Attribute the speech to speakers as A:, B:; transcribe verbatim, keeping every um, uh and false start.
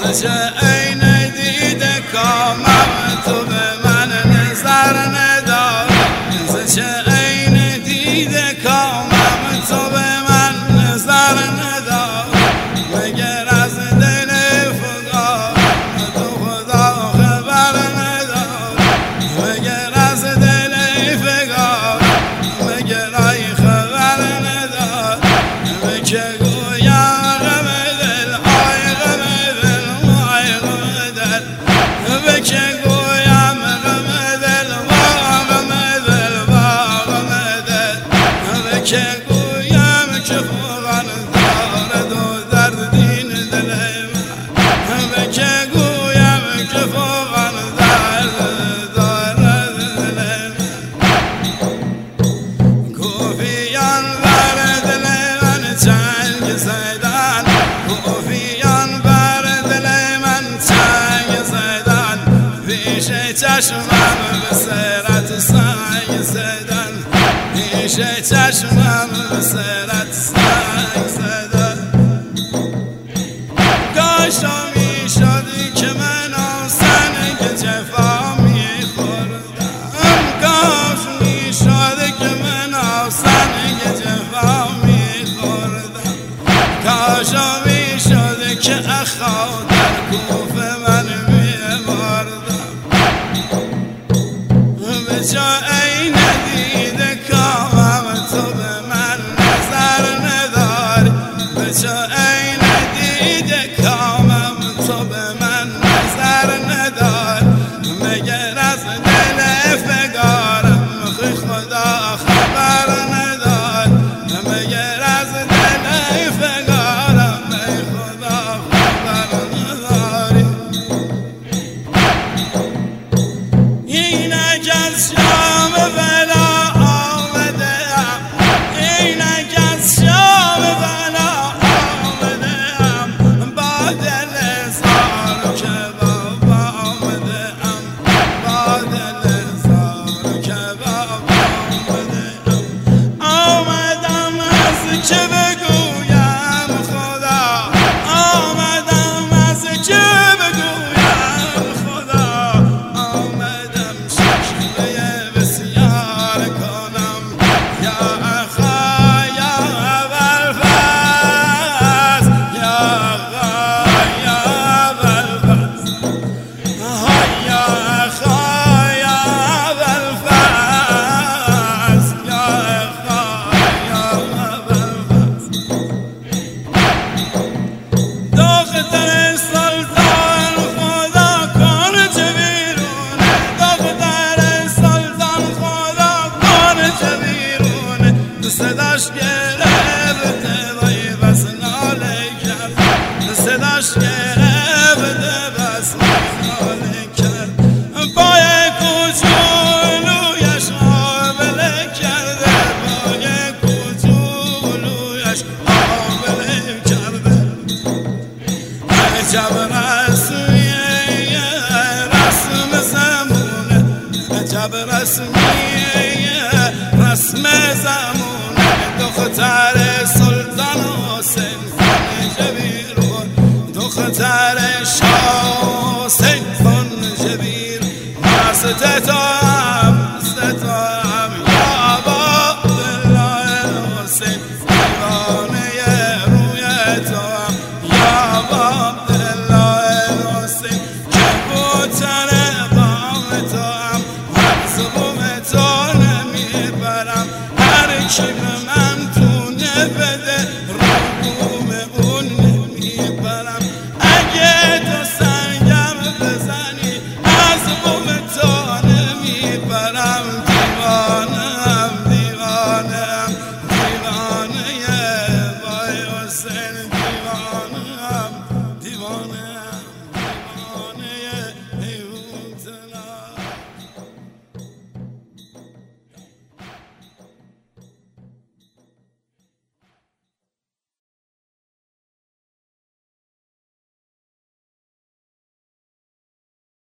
A: چه عین دیده کامم تو به من نظر نداری چه عین دیده کامم تو به من نظر نداری مگر از دل فگار تو خدا خبر نداری مگر از دل فگار مگر ای خبر نداری به که گویم غم دل آی غم دل آی غم دل به که گویم غم دل با غم دل با غم دل به که گویم که فوقان دارد و درد دین دل من به که گویم که فوقان درد دارد دل من کوفیان بر دل من چنگ زدن کوفیان بر دل من چنگ زدن پیش چشمم به سرت سنگ زدن پیش چشمم به سرت سنگ زدن کاشا می شدی که من آسنگ جفا می خوردم کاش می شدی که من آسنگ جفا می خوردم کاشا می شدی که اخا در کوفه من می مردم به جا عین دیده کامم تو به من نظر نداری به جا عین دیده کامم تو به من نظر نداری مگر از دل فگارم خی خدا خبر نداری مگر از دل فگارم ای خدا خبر نداری اینک از شام بلا آمدم اینک از شام بلا آمدم با دل زار کباب آمدم با دل زار کباب آمدم آمدم از چه بگویم خدا آمدم از چه بگویم خدا آمدم شکوه بسیار کنم یا اخا یا ابوالفضل یا اخا یا ابوالفضل یا اخا یا ابوالفضل یا اخا یا ابوالفضل دختر سلطان خدا کن چه بیرونه دختر سلطان خدا کن چه بیرونه صداش گرفته وای بس ناله کرد صداش گرفته بس ناله کرد پای کوچولویش آبله کرده پای کوچولویش آبله کرده عجب رسمیه رسم زمونه عجب رسمیه رسم زمونه دختر سلطان حسین کن جبیر دختر شاه حسین کن جبیر مست تو هم مست تو هم یا عبدالله حسین دیوانه روی تو هم یا عبدالله حسین کبوتر بام تو هم از بوم تو نمیبرم هر کی به من تونه بده رو بوم اون نمیبرم اگه تو سنگم بزنی از بوم تو نمیبرم دیوانه